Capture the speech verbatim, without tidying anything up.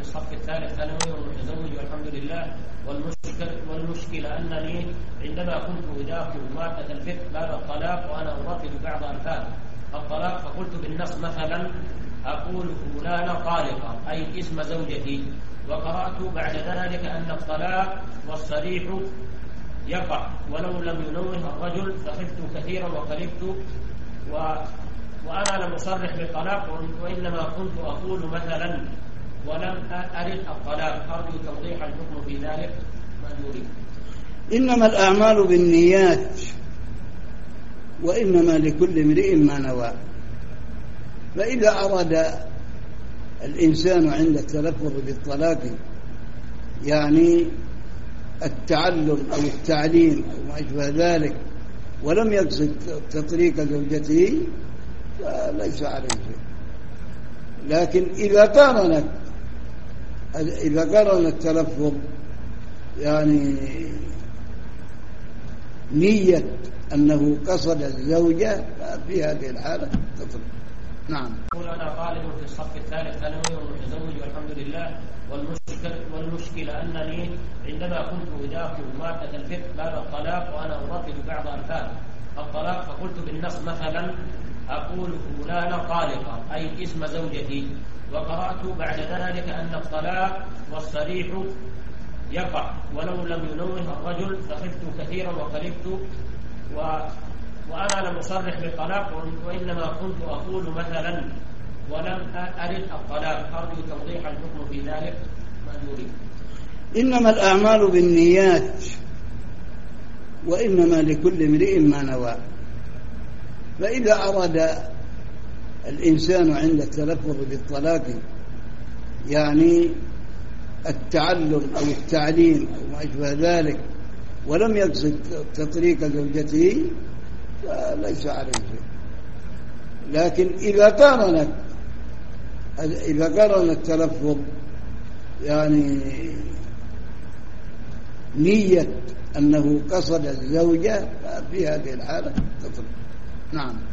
الصف الثالث ثانوي ومتزوج والحمد لله. والمشكلة, والمشكلة أنني عندما كنت أذاكر مادة الفقه باب الطلاق وأنا أردد بعض ألفاظ الطلاق، فقلت بالنص مثلا أقول فلانة طالقة أي اسم زوجتي، وقرأت بعد ذلك أن الطلاق والصريح يقع ولو لم ينوه الرجل، فخفت كثيرا وقلقت و... وأنا لم أصرح بالطلاق، وإنما كنت أقول مثلا ولم أرد الطلاق. أرجو توضيح الحكم في ذلك مأجوري. إنما الأعمال بالنيات وإنما لكل امرئ ما نوى. فإذا أراد الإنسان عند التلفظ بالطلاق يعني التعلم أو التعليم أو ما أشبه ذلك ولم يقصد تطريق زوجته فليس عليه شيء. لكن إذا قارنت إذا قارن التلفظ يعني نية أنه قصد الزوجة ففي هذه الحالة تطلق. نعم. أنا طالب في الصف الثالث ثانوي ومتزوج والحمد لله. والمشكلة, والمشكلة أنني عندما كنت أذاكر مادة الفقه باب الطلاق وأنا أردد بعض ألفاظ الطلاق، فقلت بالنص مثلا أقول فلانة طالقة أي اسم زوجتي، وقرأت بعد ذلك أن الطلاق والصريح يقع ولو لم ينوه الرجل، فخفت كثيرا وقلقت و... وأنا لم أصرح بالطلاق، وإنما كنت أقول مثلا ولم أرد الطلاق. أرجو توضيح الحكم في ذلك مأجوري. إنما الأعمال بالنيات وإنما لكل امرئ ما نوى. فإذا أراد الإنسان عند التلفظ بالطلاق يعني التعلم أو التعليم أو ما أشبه ذلك ولم يقصد تطريق زوجته فليس عليه شيء. لكن إذا قارنت إذا قارن التلفظ يعني نية أنه قصد الزوجة ففي هذه الحالة تطلق. نعم.